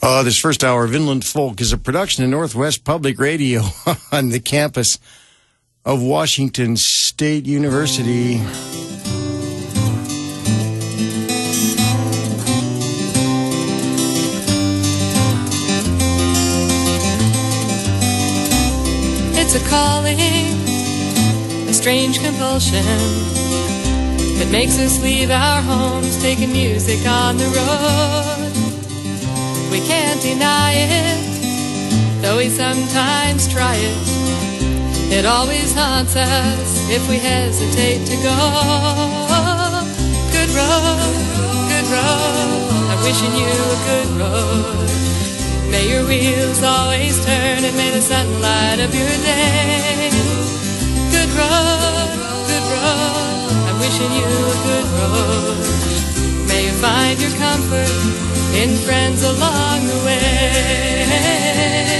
This first hour of Inland Folk is a production of Northwest Public Radio on the campus of Washington State University. It's a calling, a strange compulsion that makes us leave our homes, taking music on the road. We can't deny it, though we sometimes try it. It always haunts us if we hesitate to go. Good road, I'm wishing you a good road. May your wheels always turn and may the sun light up your day. Good road, I'm wishing you a good road. May you find your comfort in friends along the way.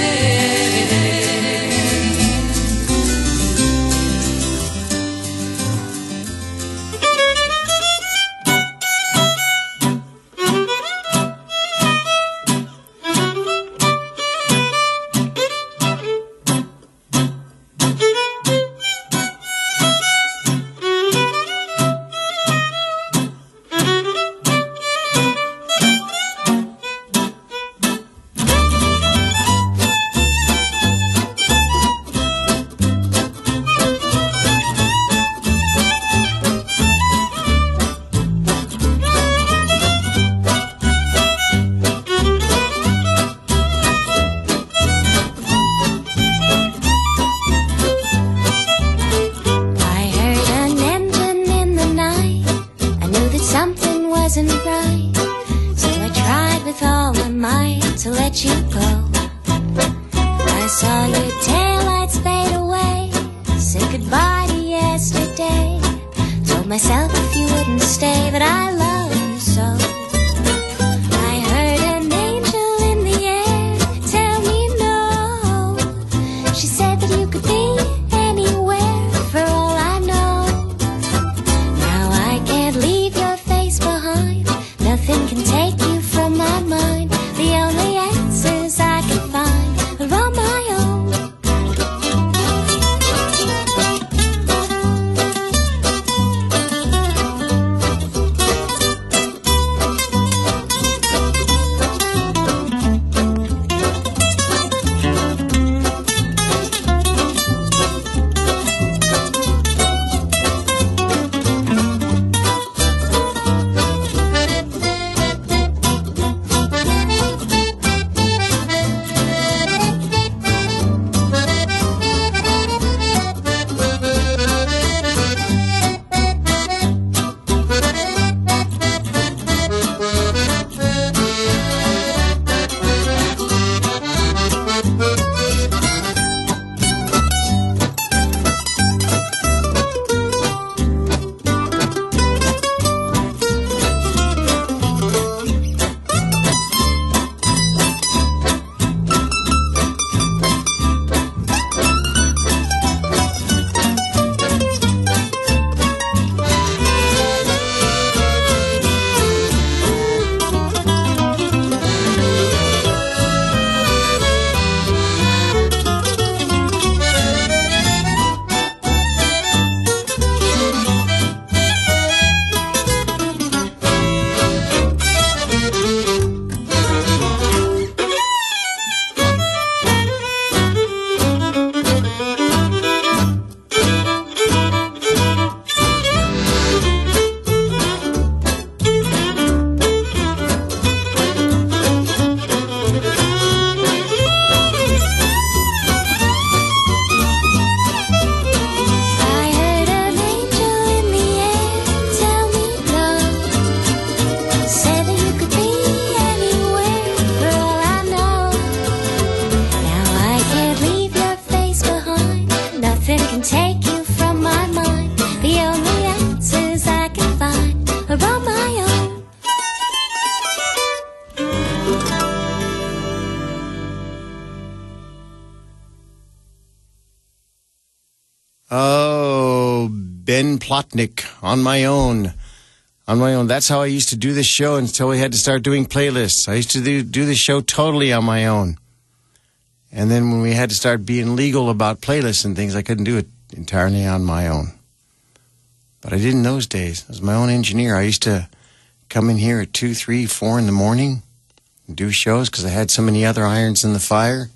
Ben Plotnick, On My Own. on my own. That's how I used to do this show until we had to start doing playlists. I used to do the show totally on my own. And then when we had to start being legal about playlists and things, I couldn't do it entirely on my own. But I did in those days. I was my own engineer. I used to come in here at 2, 3, 4 in the morning and do shows because I had so many other irons in the fire.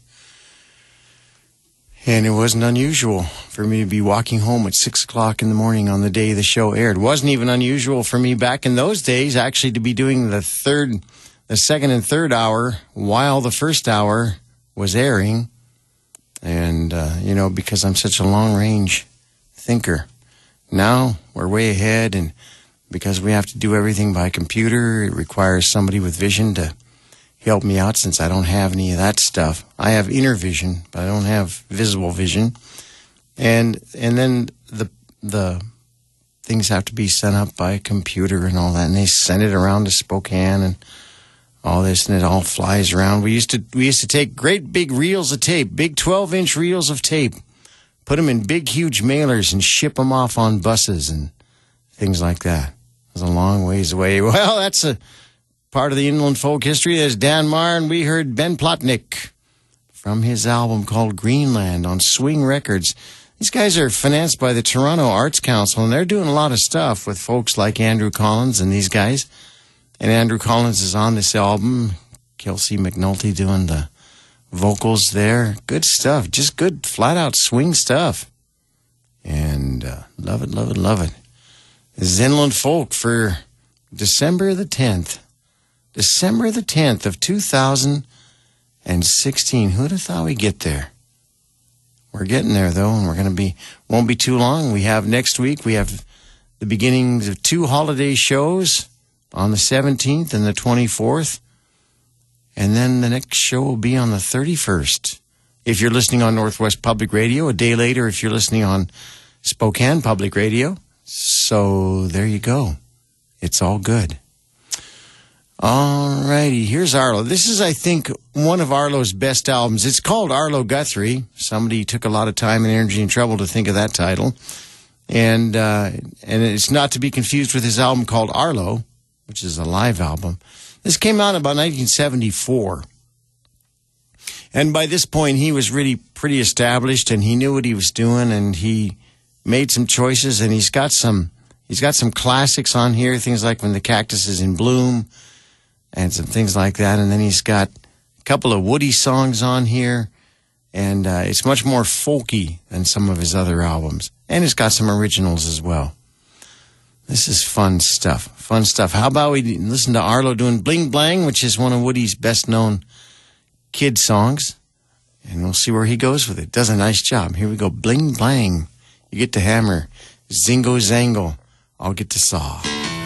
And it wasn't unusual for me to be walking home at 6 o'clock in the morning on the day the show aired. It wasn't even unusual for me back in those days actually to be doing the second and third hour while the first hour was airing. And, because I'm such a long-range thinker. Now we're way ahead, and because we have to do everything by computer, it requires somebody with vision to help me out since I don't have any of that stuff. I have inner vision, but I don't have visible vision. And then the things have to be sent up by computer and all that, and they send it around to Spokane and all this, and it all flies around. We used to take great big reels of tape, big 12-inch reels of tape, put them in big, huge mailers and ship them off on buses and things like that. It was a long ways away. Well, that's a part of the inland folk history. There's Dan Marr, and we heard Ben Plotnick from his album called Greenland on Swing Records. These guys are financed by the Toronto Arts Council, and they're doing a lot of stuff with folks like Andrew Collins and these guys. And Andrew Collins is on this album. Kelsey McNulty doing the vocals there. Good stuff. Just good, flat-out swing stuff. And love it, love it, love it. This is Inland Folk for December the 10th. December the 10th of 2016. Who'd have thought we'd get there? We're getting there, though, and won't be too long. We have next week, we have the beginnings of 2 holiday shows on the 17th and the 24th. And then the next show will be on the 31st. If you're listening on Northwest Public Radio, a day later if you're listening on Spokane Public Radio. So there you go. It's all good. All righty, here's Arlo. This is, I think, one of Arlo's best albums. It's called Arlo Guthrie. Somebody took a lot of time and energy and trouble to think of that title. And it's not to be confused with his album called Arlo, which is a live album. This came out about 1974. And by this point, he was really pretty established, and he knew what he was doing, and he made some choices, and he's got some classics on here, things like When the Cactus is in Bloom, and some things like that. And then he's got a couple of Woody songs on here, and it's much more folky than some of his other albums. And it's got some originals as well. This is fun stuff. Fun stuff. How about we listen to Arlo doing Bling Blang, which is one of Woody's best-known kid songs. And we'll see where he goes with it. Does a nice job. Here we go. Bling Blang. You get to hammer. Zingo Zangle. I'll get to saw.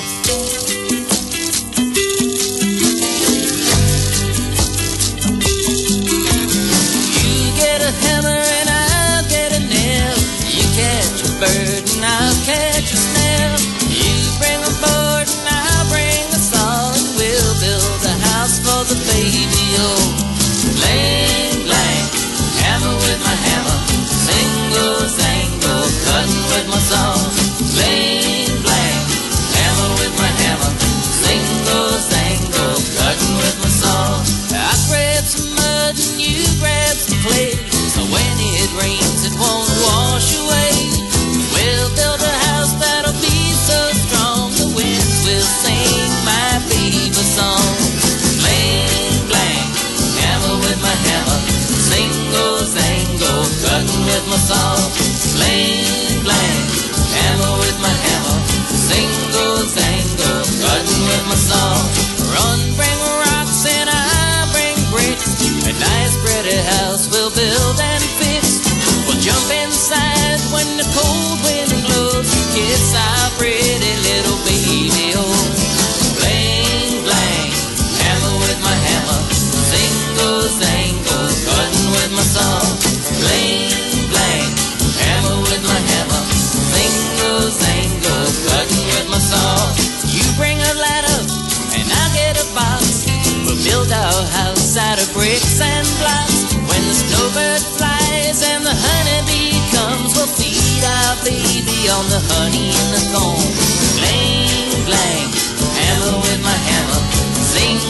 You get a hammer and I'll get a nail. You catch a bird and I'll catch a snail. Bring a board and I'll bring a saw, and we'll build a house for the baby. Oh, bling, blang, hammer with my hammer, single, zangle, cutting with my saw. Bling, blang, hammer with my hammer, single, zangle, cutting with my saw. I grab some mud and you grab some clay, so when it rains it won't wash away. We'll build a house that'll be so strong the winds will sing my baby song. Bling, blang, hammer with my hammer, single, zangle, cutting with my saw. Bling, blang, hammer with my hammer, single, zangle, cutting with my saw. Run, bring rocks and I bring bricks, a nice pretty house we'll build and fix. We'll jump inside when the cold wind blows, kiss our pretty little baby. Oh, bling, blang, hammer with my hammer, single, zangle, cutting with my saw. Bling, blang, hammer with my hammer, single, zangle, cutting with my saw. You bring a ladder and I'll get a box. We'll build our house out of bricks and blocks. When the snowbird flies and the honeybee comes, we'll feed our baby on the honey and the comb. Bling, blang,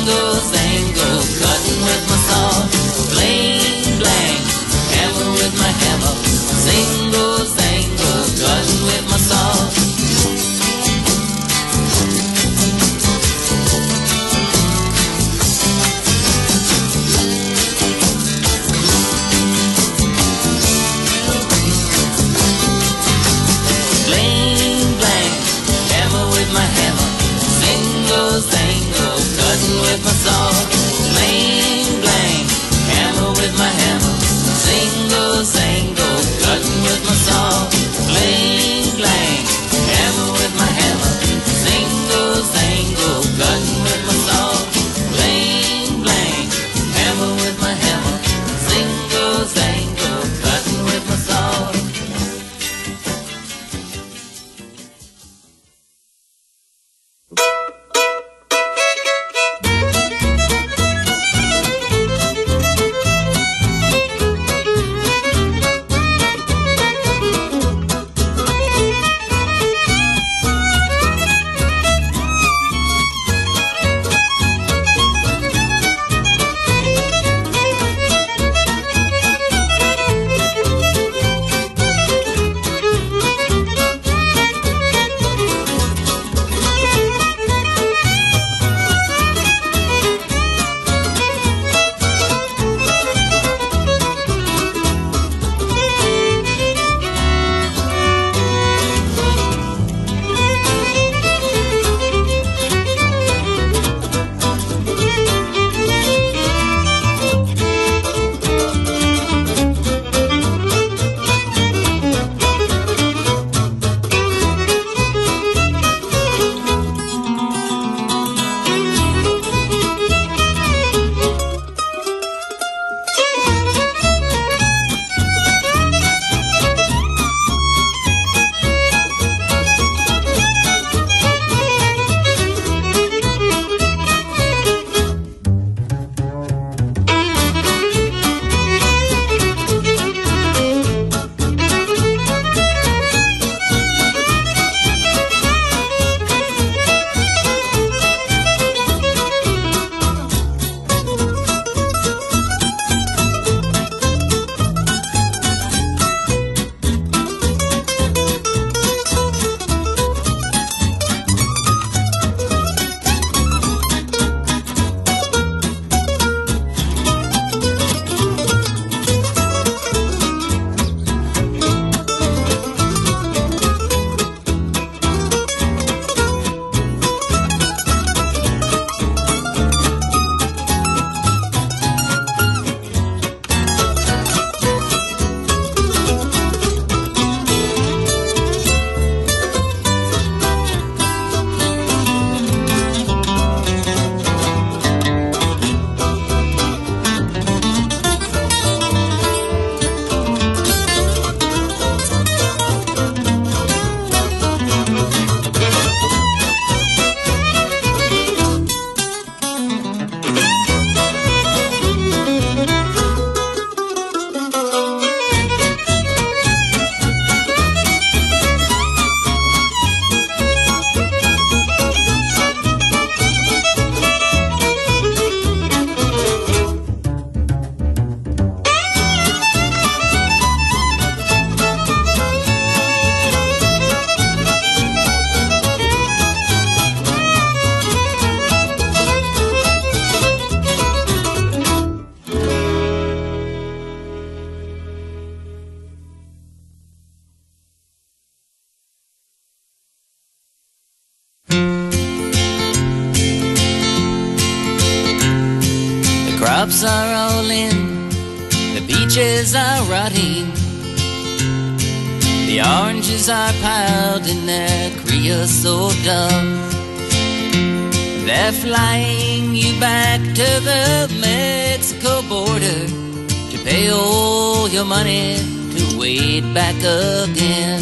Zingo, zango, cutting with my saw. Bling, blang, hammer with my hammer. Zingo, zango, cutting with my saw. With my saw, bling, blang, hammer with my hammer. Zingo, zango, cutting with my saw. Bling, blang, hammer with my hammer. Zingo, zango, cutting with my saw. Bling, blang, hammer with my hammer. Zingo, zango, cutting with my saw. crops are all in, the peaches are rotting, the oranges are piled in their creosote dust. They're flying you back to the Mexico border to pay all your money to wade back again.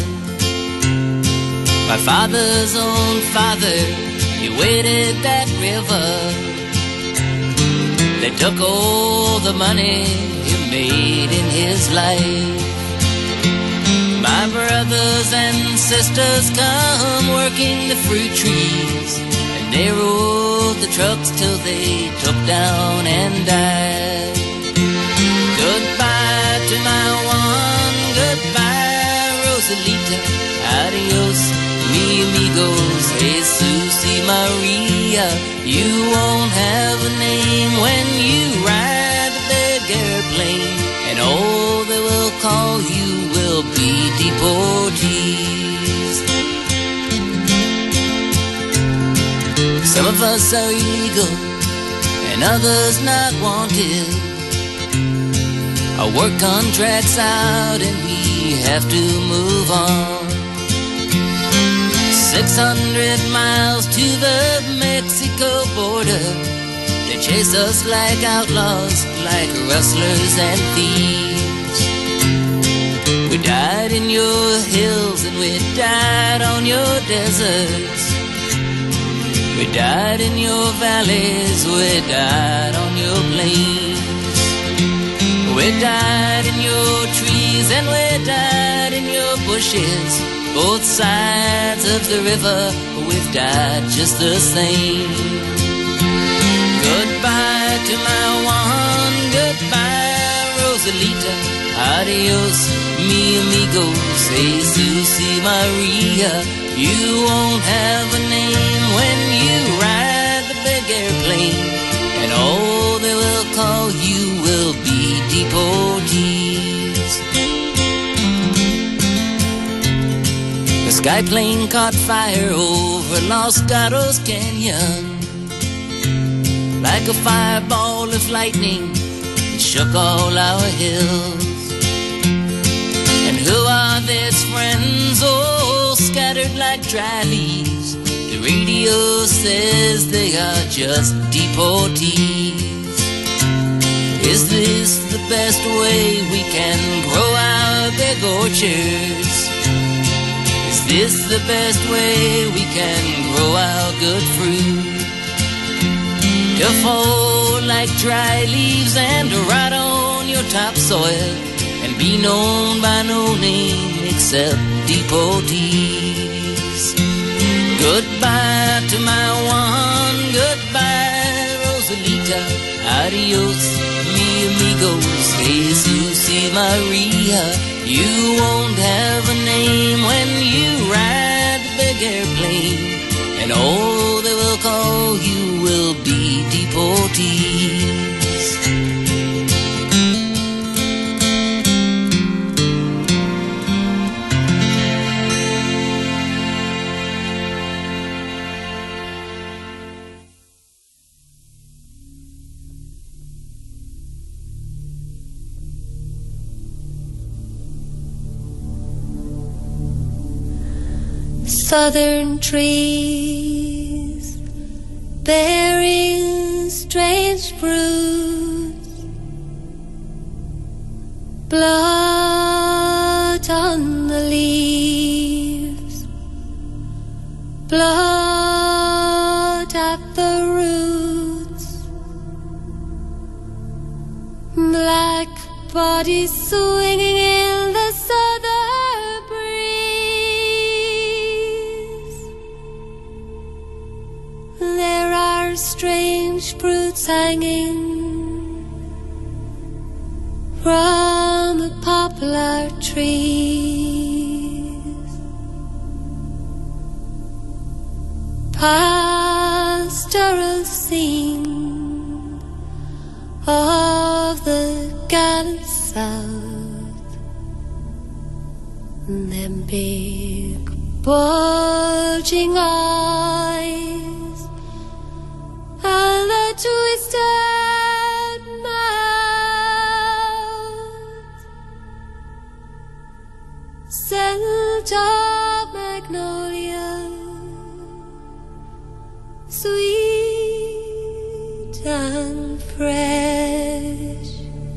My father's own father, he waded that river. They took all the money he made in his life. My brothers and sisters come working the fruit trees and they rode the trucks till they took down and died. Goodbye to my one, goodbye Rosalita, adios mi amigos, Jesus y Maria. You won't have a name when you ride the big airplane, and all they will call you will be deportees. Some of us are illegal and others not wanted. Our work contract's out and we have to move on. 600 miles to the Mexico border. They chase us like outlaws, like rustlers and thieves. We died in your hills and we died on your deserts. We died in your valleys, we died on your plains. We died in your trees and we died in your bushes. Both sides of the river, we've died just the same. Goodbye to my one, goodbye Rosalita, adios mi amigos, Jesus y Maria. You won't have a name when you ride the big airplane, and all they will call you will be deportees. The sky plane caught fire over Los Gatos Canyon. Like a fireball of lightning, it shook all our hills. And who are these friends, oh, scattered like dry leaves? The radio says they are just deportees. Is this the best way we can grow our big orchards? Is this the best way we can grow our good fruit? To fall like dry leaves and to rot on your topsoil and be known by no name except deportees. Goodbye to my one, goodbye Rosalita, adios mi amigos, Jesus y Maria. You won't have a name when you ride the big airplane, and all they will call you will be deportees. Southern trees bearing strange fruits, blood on the leaves, blood at the roots, black bodies swinging in the southern breeze. There are strange fruits hanging from the poplar trees. Pastoral scene of the gallant South, them big bulging eyes and the twisted mouth, scent of magnolia, sweet and fresh.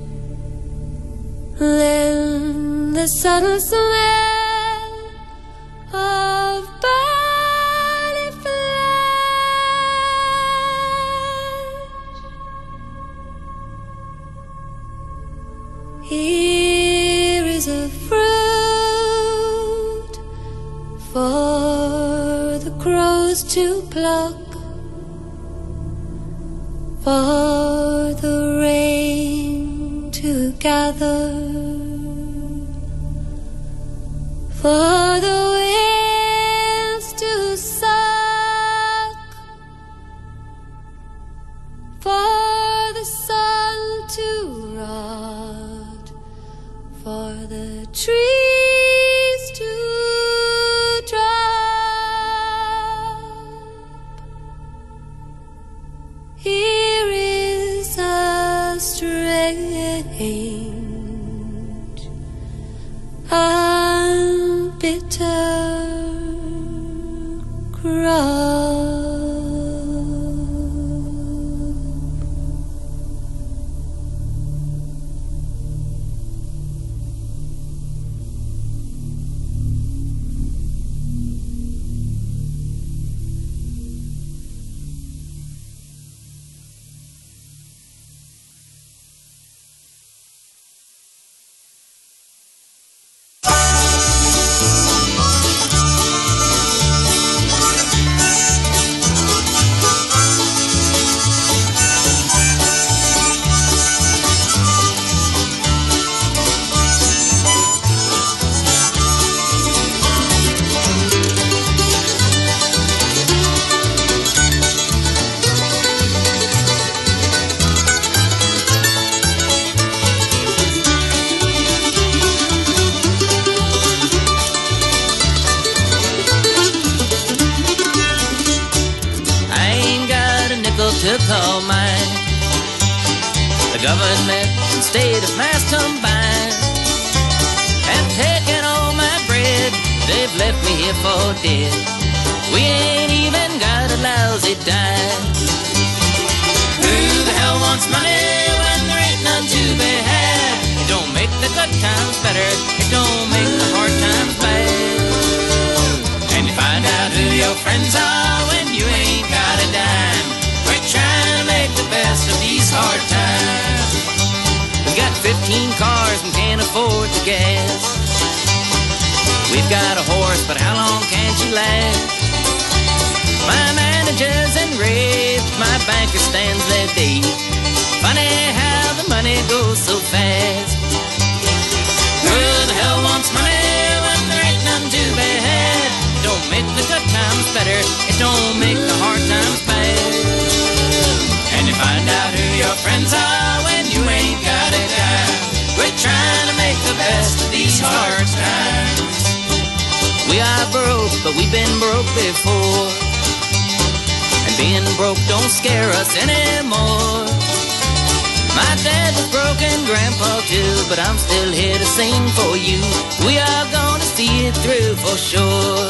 Then the subtle smell of barley flesh. Here is a fruit for the crows to pluck for the rain to gather, for the winds to suck, for the sun to rot, for the trees to drop. Here is a strange and bitter crop. To call mine. The government and state of Mass combined have taken all my bread. They've left me here for dead. We ain't even got a lousy dime. Who the hell wants money when there ain't none to be had? It don't make the good times better. It don't make the hard times bad. And you find out who your friends are when you ain't got a dime. We're trying to make the best of these hard times. We got 15 cars and can't afford the gas. We've got a horse, but how long can she last? My manager's enraged, my banker stands there dazed. Funny how the money goes so fast. Who the hell wants money when there ain't none to be had? It don't make the good times better, it don't make the hard times bad. And you find out who your friends are when you ain't got a dime. We're trying to make the best of these hard times. We are broke, but we've been broke before. And being broke don't scare us anymore. My dad was broke and Grandpa too, but I'm still here to sing for you. We are gonna see it through for sure.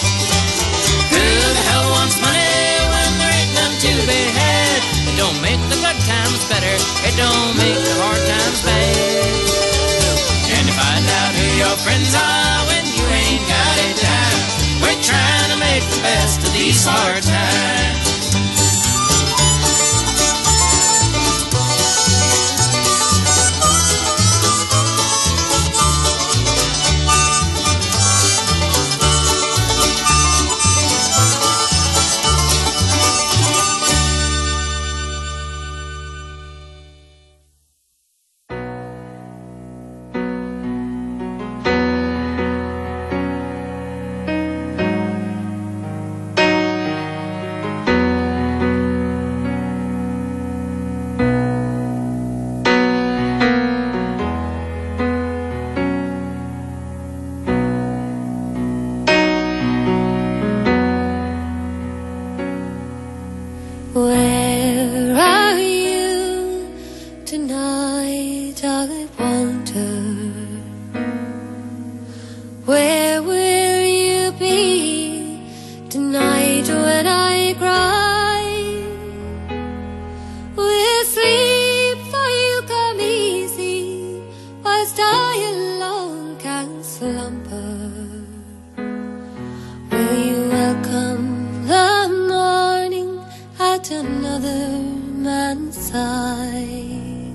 Who the hell wants money when there ain't none to be had? It don't make the good times better, it don't make the hard times bad. And you find out who your friends are when you ain't got a dime. We're trying to make the best of these hard times. Where are you tonight? I wonder. Where will you be tonight when I cry? Will sleep for you come easy, whilst I alone can slumber? Will you welcome the morning at another man's side?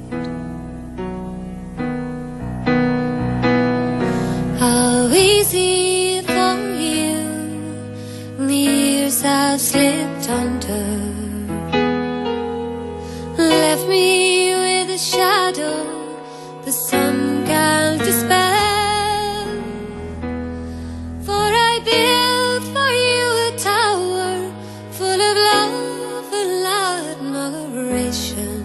How easy for you, the years have slipped under. a shadow the sun can't dispel. For I built for you a tower full of love and admiration.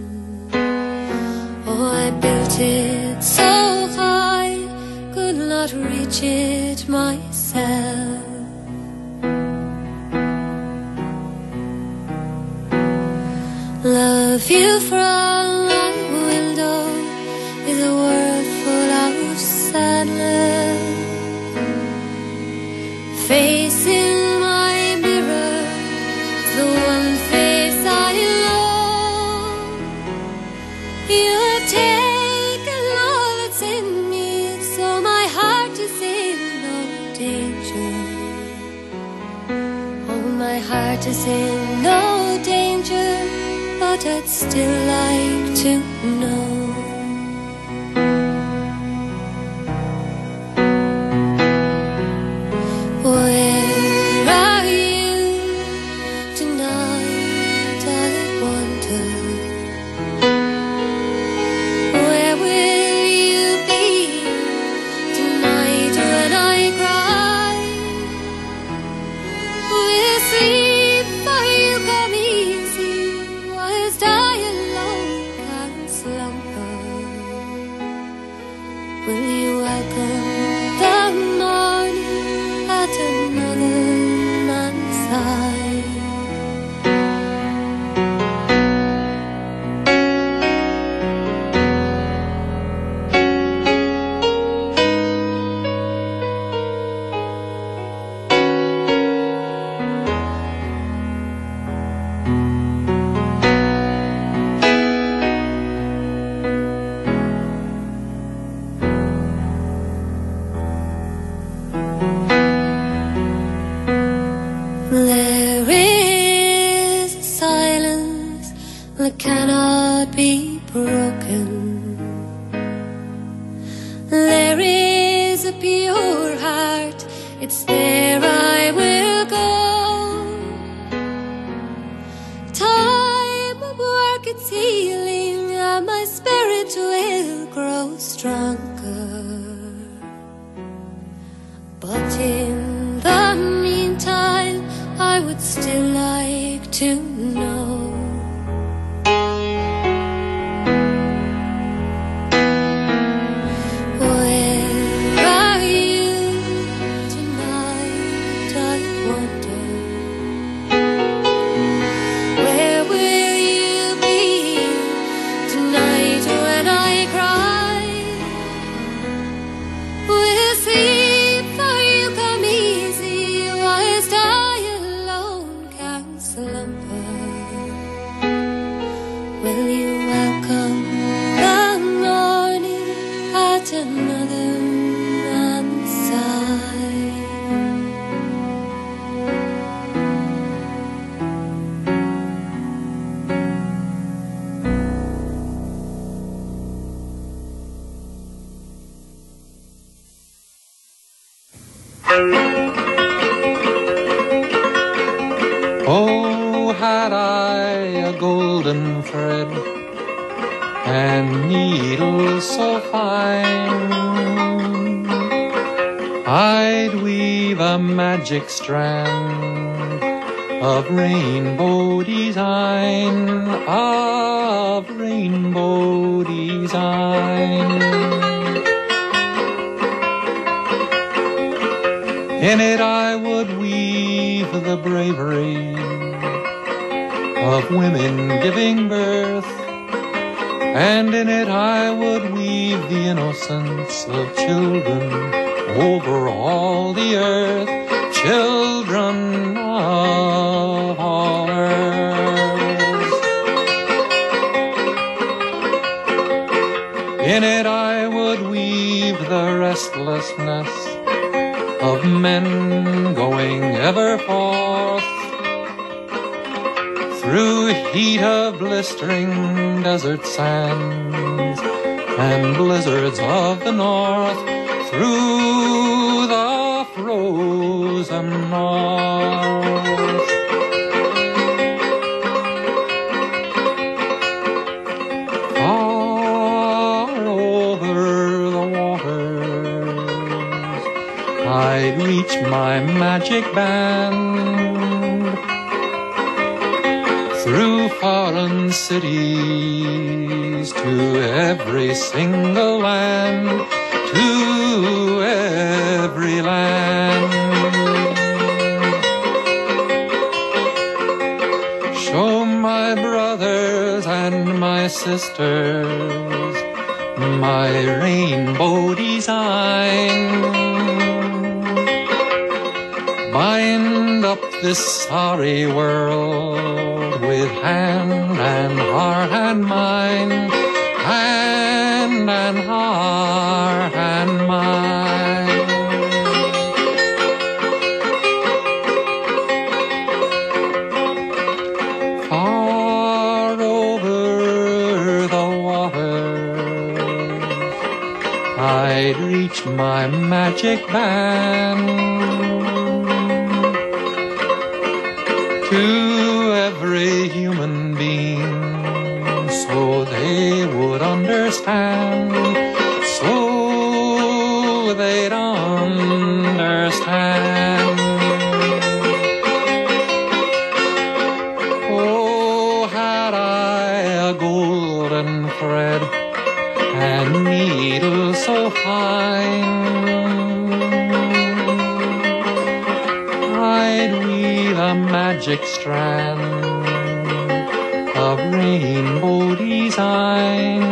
Oh, I built it so high, could not reach it myself. Love you from my window is a world full of sadness. Facing my mirror is the one face I love. You have taken all that's in me, so my heart is in no danger. Oh, my heart is in no danger, but I'd still like to know. Where are you tonight, I wonder? Where will you be tonight when I cry? Will sleep for you come easy, whilst I alone can slumber? Will you welcome the morning at another man's side? There is a silence that cannot be broken. There is a pure heart, it's there I will go. Time will work its healing, and my spirit will grow stronger. But in the meantime, I would still like to know. Where are you tonight, I wonder? Where will you be tonight when I cry? Will sleep for you come easy, whilst I alone can slumber? Will you welcome the morning at another man's side? Oh, had I a golden thread and needles so fine, I'd weave a magic strand of rainbow design, of rainbow design. In it I would weave the bravery of women giving birth, and in it I would weave the innocence of children over all the earth, children of all earth. In it I would weave the restlessness of men going ever forth through heat of blistering desert sands and blizzards of the north, through the frozen north. Far I'd reach my magic band through foreign cities to every single land, to every land. Show my brothers and my sisters my rainbow design. Bind up this sorry world with hand and heart and mind, hand and heart and mind. Far over the waters, I'd reach my magic band. To every human being, so they would understand, so they'd understand. Oh, had I a golden thread and needle so fine, I'd weave a magic strand of rainbow design,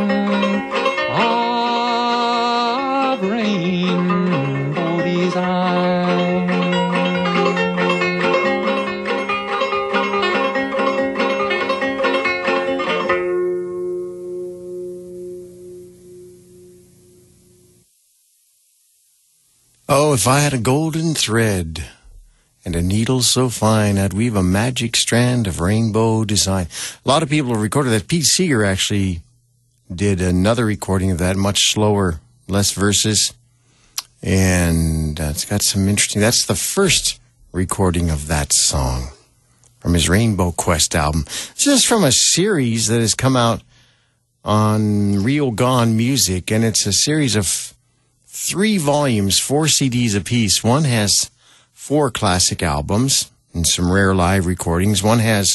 of rainbow design. Oh, if I had a golden thread and a needle so fine, I'd weave a magic strand of rainbow design. A lot of people have recorded that. Pete Seeger actually did another recording of that, much slower, less verses. And it's got some interesting... That's the first recording of that song from his Rainbow Quest album. This is from a series that has come out on Real Gone Music, and it's a series of 3 volumes, 4 CDs apiece. One has 4 classic albums and some rare live recordings. One has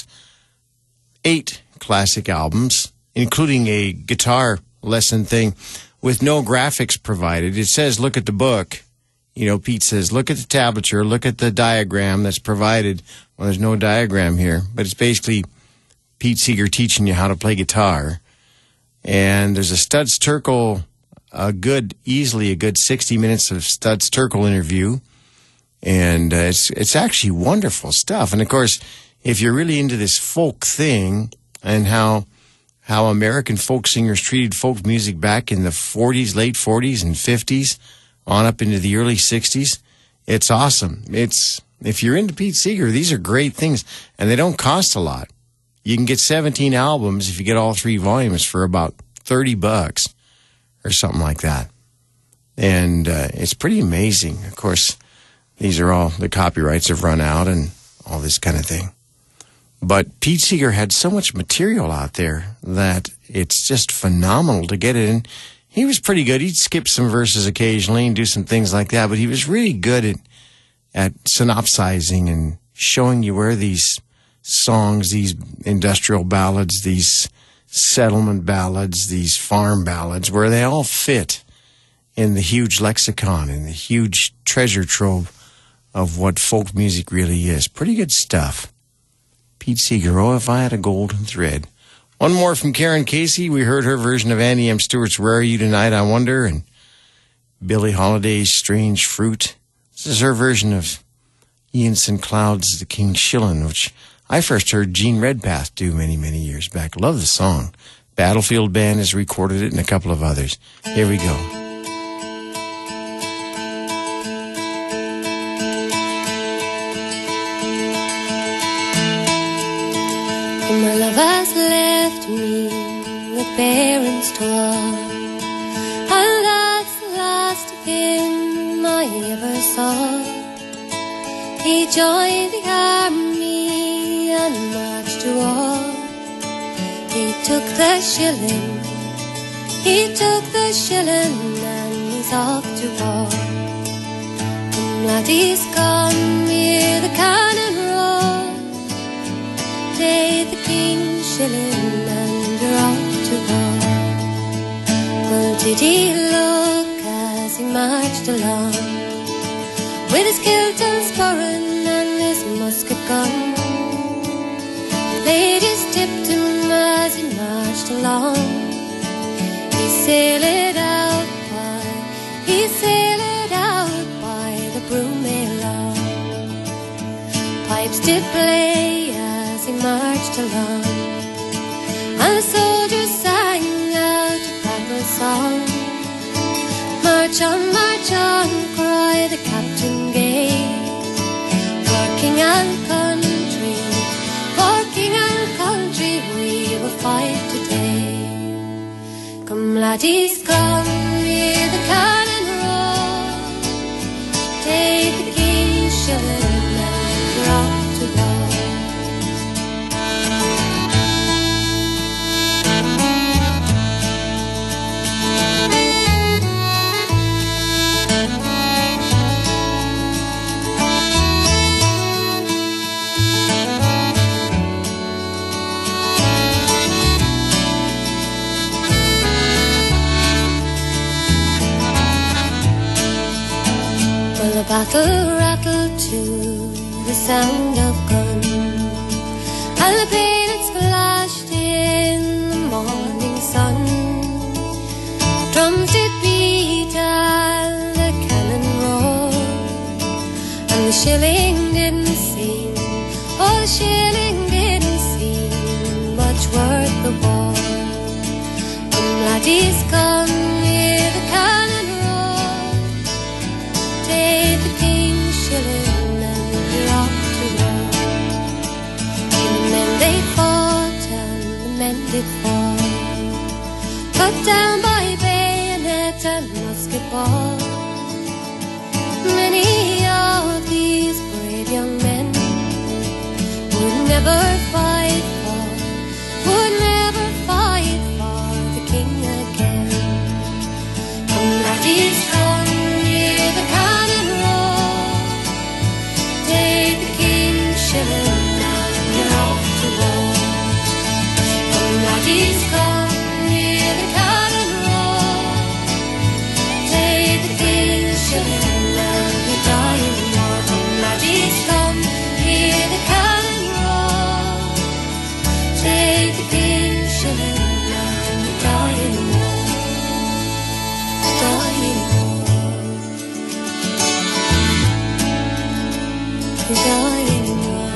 8 classic albums, including a guitar lesson thing with no graphics provided. It says, look at the book. You know, Pete says, look at the tablature, look at the diagram that's provided. Well, there's no diagram here, but it's basically Pete Seeger teaching you how to play guitar. And there's a Studs Terkel, easily a good 60 minutes of Studs Terkel interview. And it's actually wonderful stuff. And, of course, if you're really into this folk thing and how American folk singers treated folk music back in the 40s, late 40s and 50s, on up into the early 60s, it's awesome. If you're into Pete Seeger, these are great things, and they don't cost a lot. You can get 17 albums if you get all 3 volumes for about $30 or something like that. And it's pretty amazing. Of course, these are all, the copyrights have run out and all this kind of thing. But Pete Seeger had so much material out there that it's just phenomenal to get it in. He was pretty good. He'd skip some verses occasionally and do some things like that, but he was really good at synopsizing and showing you where these songs, these industrial ballads, these settlement ballads, these farm ballads, where they all fit in the huge lexicon, in the huge treasure trove of what folk music really is. Pretty good stuff. Pete Seeger, oh, if I had a golden thread. One more from Karen Casey. We heard her version of Annie M. Stewart's Where Are You Tonight, I Wonder, and Billie Holiday's Strange Fruit. This is her version of Ian St. Cloud's The King Shillin', which I first heard Gene Redpath do many, many years back. Love the song. Battlefield Band has recorded it and a couple of others. Here we go. My love has left me with parents torn, and that's the last of him I ever saw. He joined the army and marched to war. He took the shilling, and he's off to war. And laddies, come, hear the cannon roar. Take the king's shilling and you're off to war. Well, did he look as he marched along, with his kilt and sporran and his musket gun? The ladies tipped him as he marched along. He sailed out by the Broomay Lawn. Pipes did play as he marched along, and the soldiers sang out a battle song. March on, cried the captain gay. For king and country, we will fight today. Come laddies, come, hear the cannon roar. Take the king's shilling and you're off to war. The battle rattled to the sound of gun, and the bayonets flashed in the morning sun. Drums did beat and the cannon roared, and the shilling didn't seem, oh, the shilling didn't seem much worth the war. Come laddies, come, hear the cannon roar. Take the king's shilling and you're off to war. And the men they fought and the men did fall, cut down by bayonet and musket ball. Many of these brave young men would never fight for the king again. Come laddies, come, hear the cannon roar. Take the king's shilling and you're off to war. Come laddies, come, hear the cannon roar. Take the king's shilling and you're dying war. Come laddies, come, hear the cannon roar. Take the king's shilling and you're dying war. Dying war. Dying war.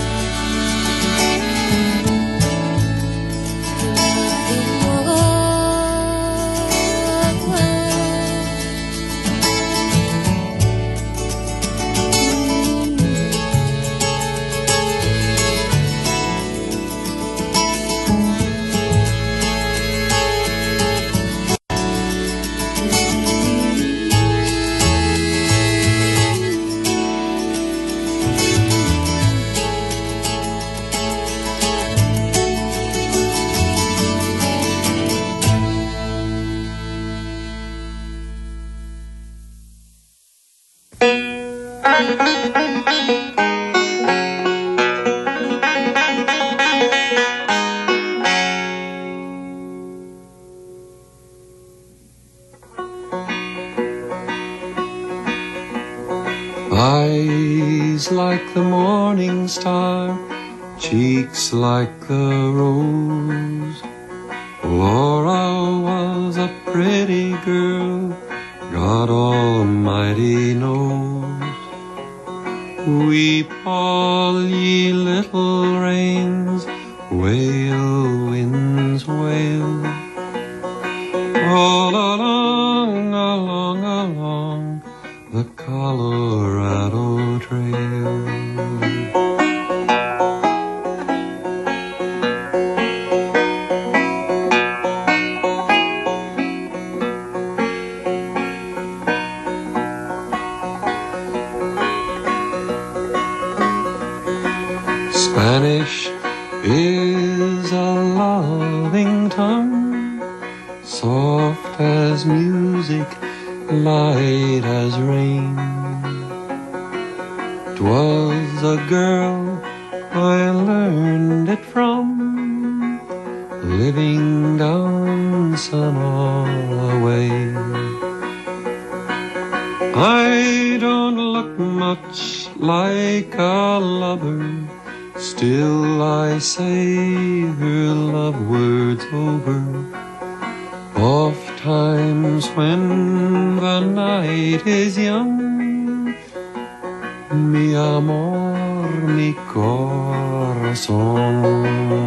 Eyes like the morning star, cheeks like the rose. Laura was a pretty girl, God Almighty knows. Weep all ye little rains, wail winds wail. All along, along, along the Colorado Trail. Spanish is a loving tongue, soft as music, light as rain. 'Twas a girl I learned it from, living down some way. I don't look much like a lover, still I say her love words over. Oft times when the night is young, mi amor, mi corazón.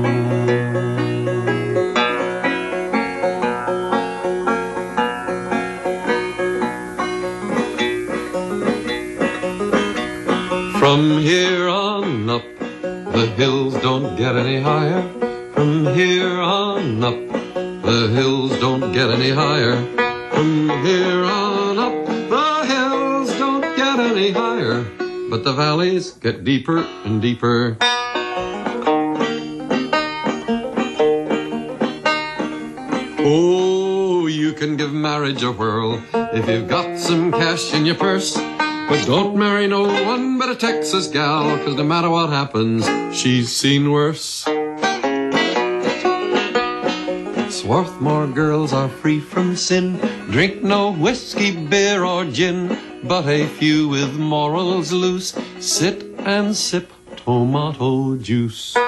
From here on up, the hills don't get any higher. From here on up, the hills don't get any higher. From here on up, the hills don't get any higher. But the valleys get deeper and deeper. Oh, you can give marriage a whirl if you've got some cash in your purse. But don't marry no one but a Texas gal, 'cause no matter what happens, she's seen worse. Swarthmore girls are free from sin, drink no whiskey, beer, or gin, but a few with morals loose sit and sip tomato juice.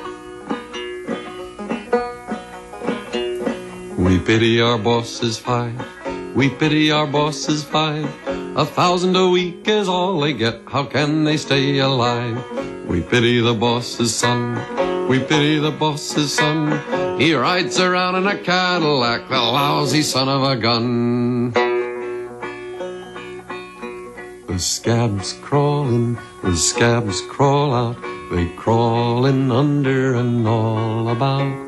We pity our bosses five, we pity our bosses five. 1,000 a week is all they get, how can they stay alive? We pity the boss's son, we pity the boss's son. He rides around in a Cadillac, the lousy son of a gun. The scabs crawl in, the scabs crawl out, they crawl in under and all about.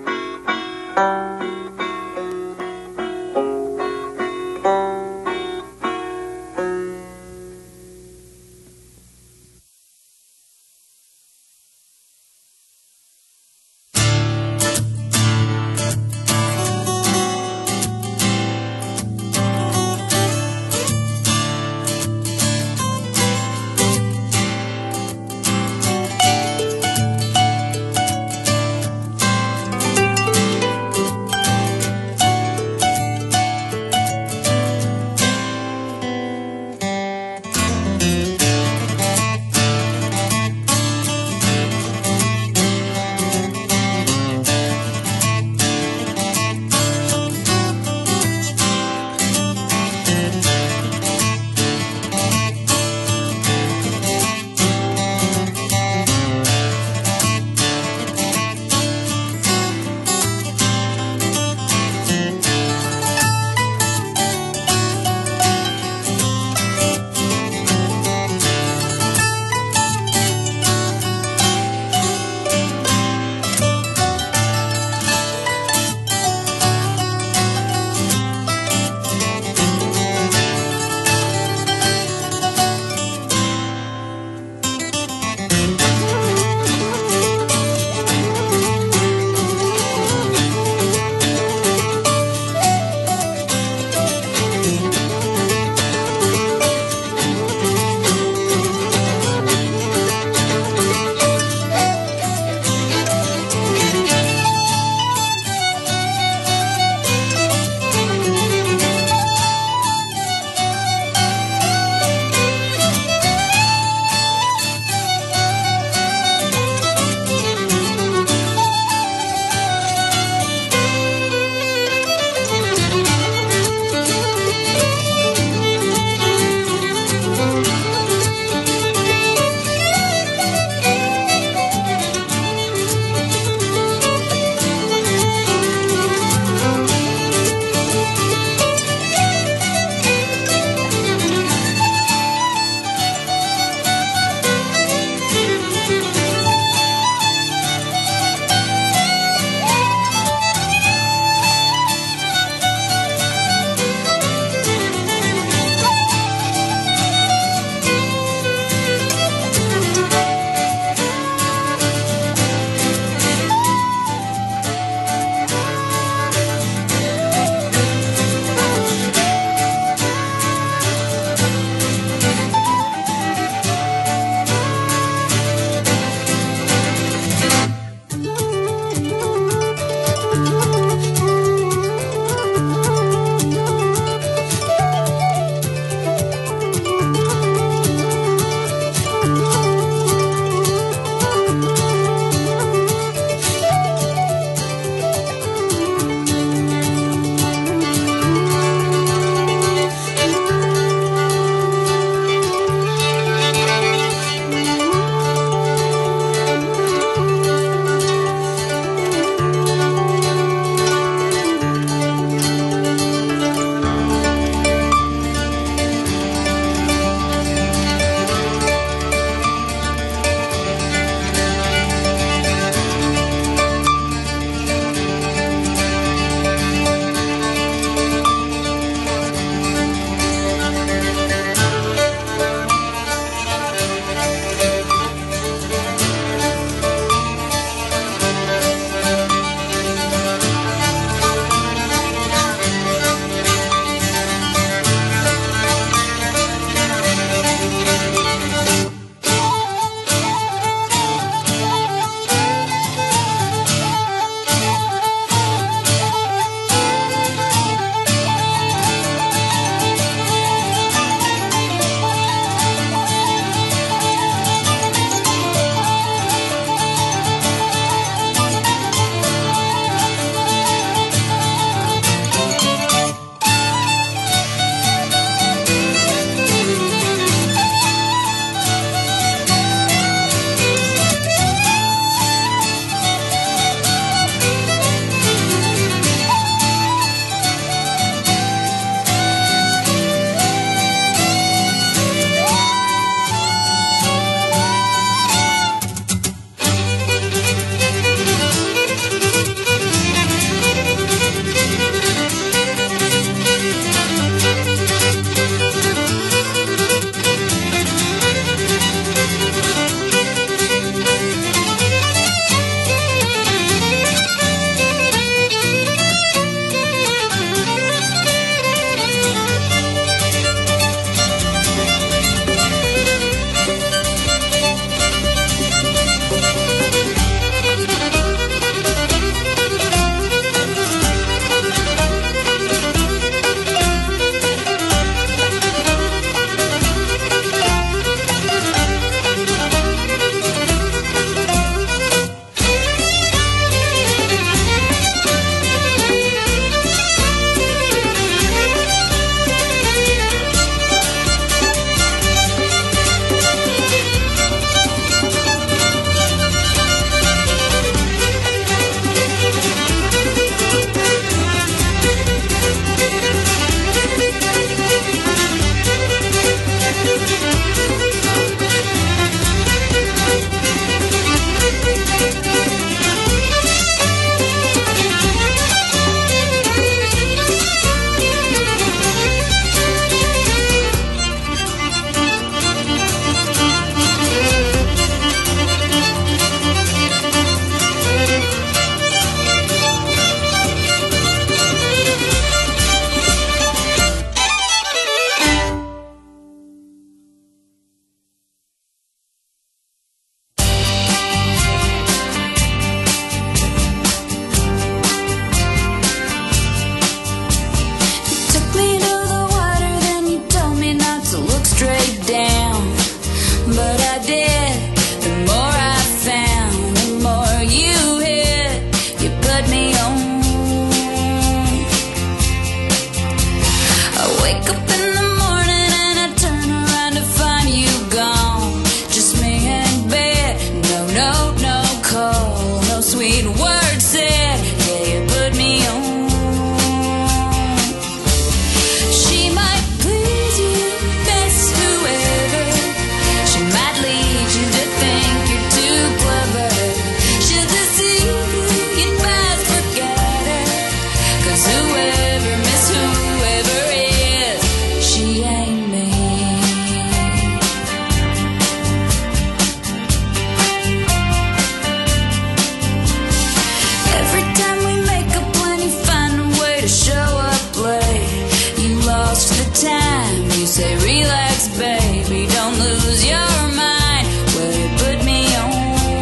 say, relax, baby, don't lose your mind. Well, you put me on.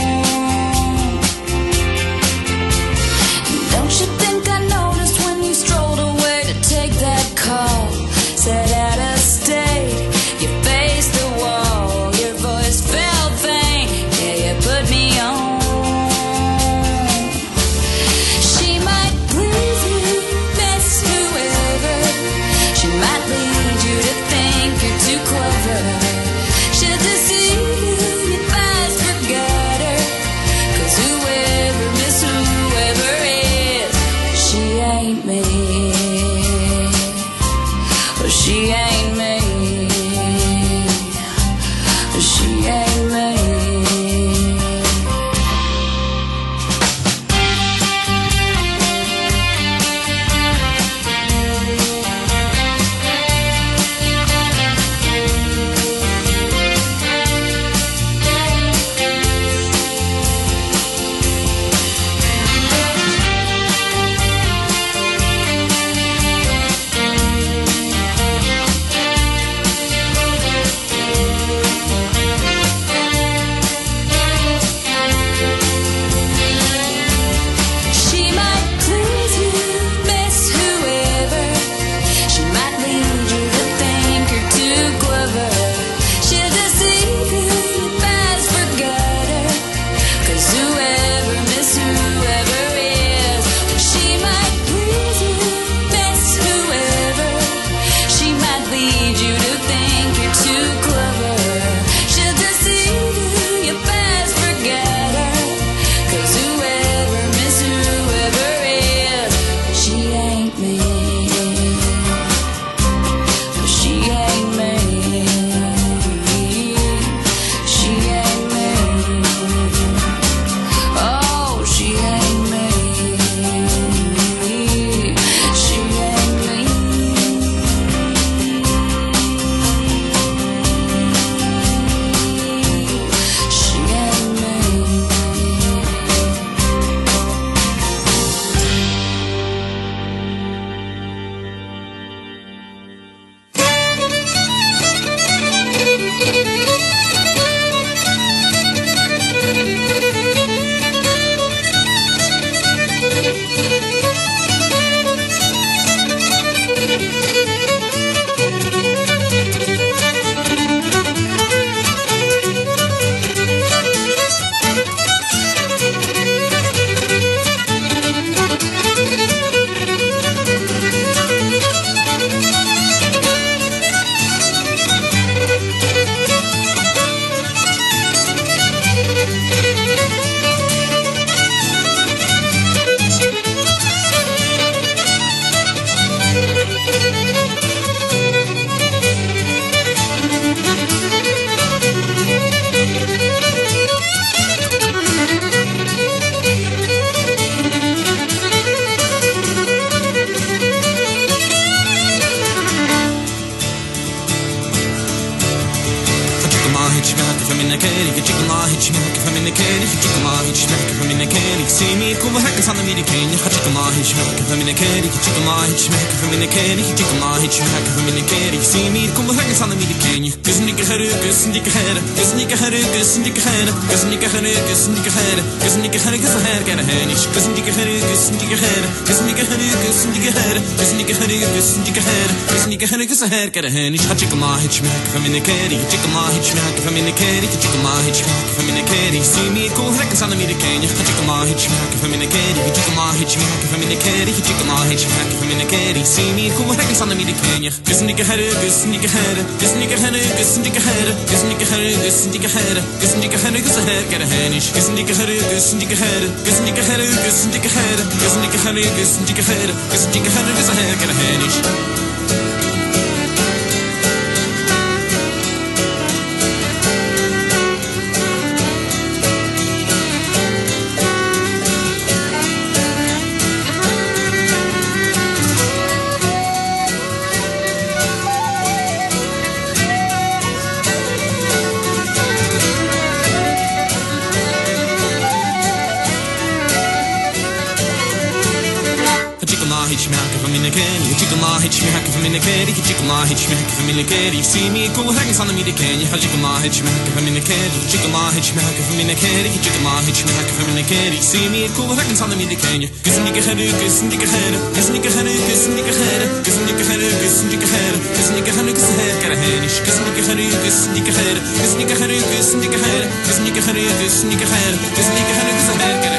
Don't you think I noticed when you strolled away to take that call? Said out of state, you faced the wall, your voice felt faint. Yeah, you put me on. She might please you, miss whoever. She might lead you to think you're too clever. She'll deceive you, you fast forget her. 'Cause whoever, miss whoever is, she ain't me. She ain't me. She ain't me. She might please you, miss whoever. She might lead you to think you're too clever. She'll deceive you, you fast forget her. 'Cause whoever, miss whoever is, she might please you, miss whoever. She might lead you to think you're too clever. She'll deceive you, you fast forget her. 'Cause whoever, miss whoever is, she ain't me. She ain't me. She ain't me. Oh, she ain't me. She ain't me. She ain't me. Her get a hen, ich hat chicken my hitch back from in the candy, chicken my hitch back from in the candy, chicken my hitch back from in the candy. See me cool records on the meter can you chicken my hitch back from in the candy, chicken my hitch back from in the candy, chicken my hitch back from in the candy. See me cool records on the meter can you kiss and get her, kiss and get her, kiss and get her, kiss and get her, kiss and get her, kiss and get her, kiss and get her, kiss her get a hen, kiss and get her, kiss and get her, kiss and get her, kiss and get her, kiss and get her, kiss and get her, kiss and get her, kiss her get a hen. hitch me hack of a minicadi, chicken law hitch me hack of a minicadi. See me cool hangs on the minicadi, chicken law hitch me hack of a minicadi, chicken law hitch me hack of a minicadi, chicken law hitch me hack of a minicadi. See me cool hangs on the minicadi. Gives me a head, gives me a head, gives me a head, gives me a head, gives me a head, gives me a head, gives me a head, gives me a head, gives me a head, gives me a head, gives me a head, gives me a head, gives me a head, gives me a head, gives me a head, gives me a head, gives me a head,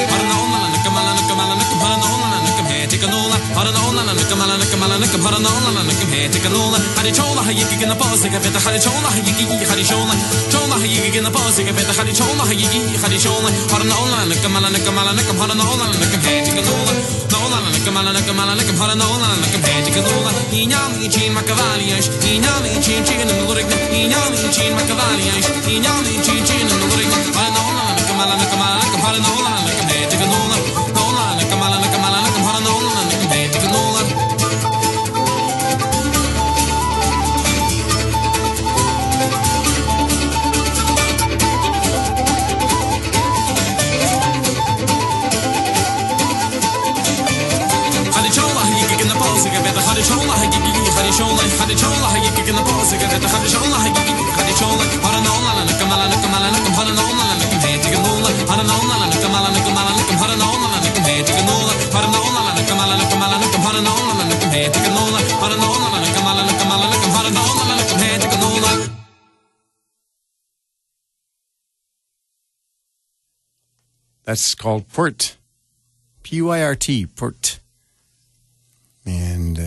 That's called Port. P-U-I-R-T, Port. And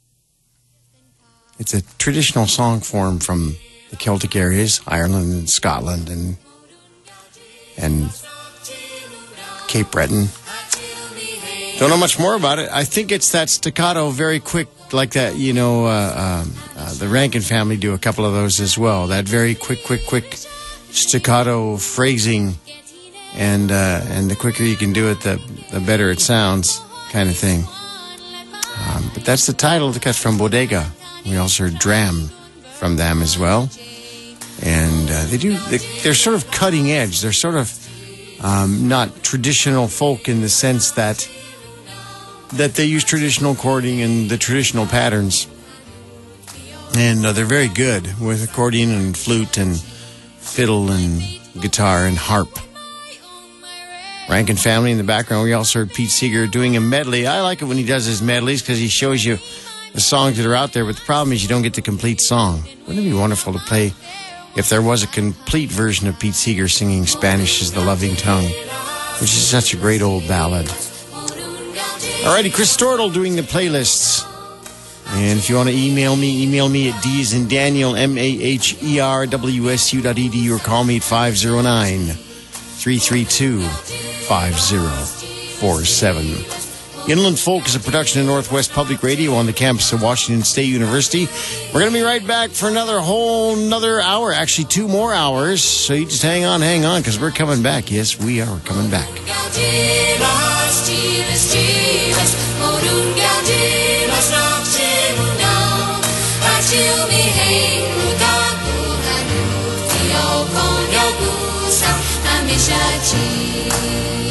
it's a traditional song form from the Celtic areas, Ireland and Scotland and Cape Breton. Don't know much more about it. I think it's that staccato, very quick, like that, you know, the Rankin family do a couple of those as well. That very quick staccato phrasing. And the quicker you can do it, the better it sounds, kind of thing. But that's the title that comes from Bodega. We also heard Dram from them as well. And they're sort of cutting edge. They're sort of not traditional folk in the sense that they use traditional chording and the traditional patterns. And they're very good with accordion and flute and fiddle and guitar and harp. Rankin family in the background. We also heard Pete Seeger doing a medley. I like it when he does his medleys because he shows you the songs that are out there, but the problem is you don't get the complete song. Wouldn't it be wonderful to play if there was a complete version of Pete Seeger singing Spanish is the Loving Tongue, which is such a great old ballad. Alrighty, Chris Stortle doing the playlists. And if you want to email me at D as in Daniel, MAHERWSU.edu, or call me at 509-332-5047. Inland Folk is a production of Northwest Public Radio on the campus of Washington State University. We're going to be right back for another hour, actually 2 more hours. So you just hang on, because we're coming back. Yes, we are coming back. Hamisha chi